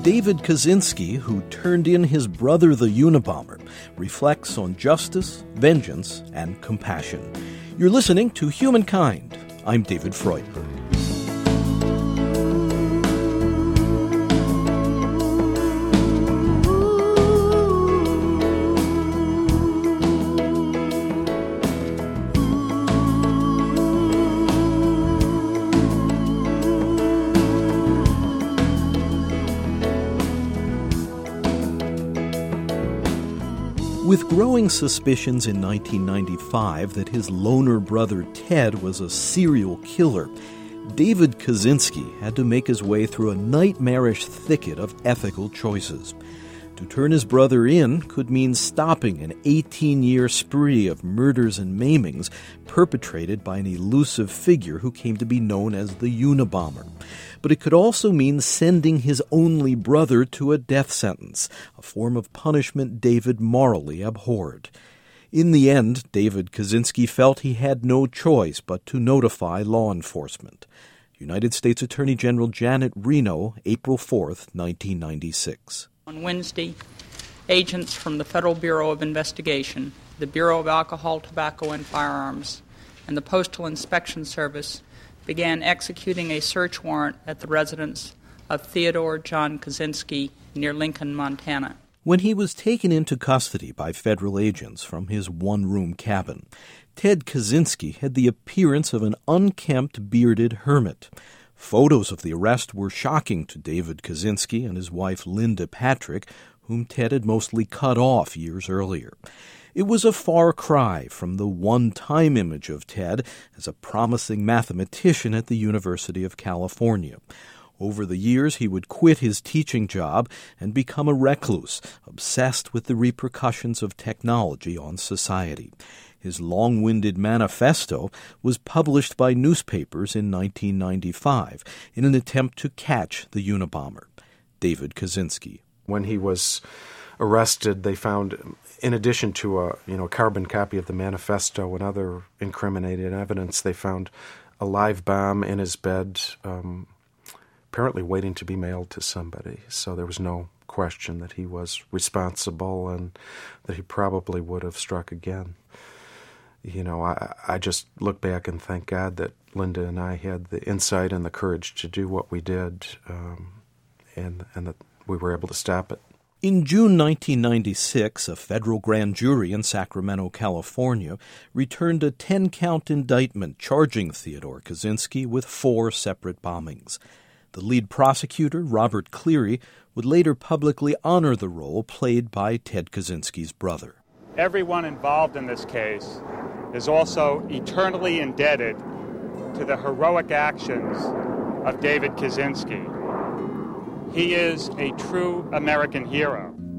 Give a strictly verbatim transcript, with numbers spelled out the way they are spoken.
David Kaczynski, who turned in his brother the Unabomber, reflects on justice, vengeance, and compassion. You're listening to Humankind. I'm David Freudberg. With growing suspicions in nineteen ninety-five that his loner brother Ted was a serial killer, David Kaczynski had to make his way through a nightmarish thicket of ethical choices. To turn his brother in could mean stopping an eighteen-year spree of murders and maimings perpetrated by an elusive figure who came to be known as the Unabomber. But it could also mean sending his only brother to a death sentence, a form of punishment David morally abhorred. In the end, David Kaczynski felt he had no choice but to notify law enforcement. United States Attorney General Janet Reno, April fourth, nineteen ninety-six. On Wednesday, agents from the Federal Bureau of Investigation, the Bureau of Alcohol, Tobacco, and Firearms, and the Postal Inspection Service began executing a search warrant at the residence of Theodore John Kaczynski near Lincoln, Montana. When he was taken into custody by federal agents from his one-room cabin, Ted Kaczynski had the appearance of an unkempt, bearded hermit. Photos of the arrest were shocking to David Kaczynski and his wife Linda Patrick, whom Ted had mostly cut off years earlier. It was a far cry from the one-time image of Ted as a promising mathematician at the University of California. Over the years, he would quit his teaching job and become a recluse, obsessed with the repercussions of technology on society. His long-winded manifesto was published by newspapers in nineteen ninety-five in an attempt to catch the Unabomber. David Kaczynski. When he was arrested, they found, in addition to a you know carbon copy of the manifesto and other incriminating evidence, they found a live bomb in his bed, um, apparently waiting to be mailed to somebody. So there was no question that he was responsible and that he probably would have struck again. You know, I, I just look back and thank God that Linda and I had the insight and the courage to do what we did, um, and and that we were able to stop it. In June nineteen ninety-six, a federal grand jury in Sacramento, California, returned a ten-count indictment charging Theodore Kaczynski with four separate bombings. The lead prosecutor, Robert Cleary, would later publicly honor the role played by Ted Kaczynski's brother. Everyone involved in this case is also eternally indebted to the heroic actions of David Kaczynski. He is a true American hero.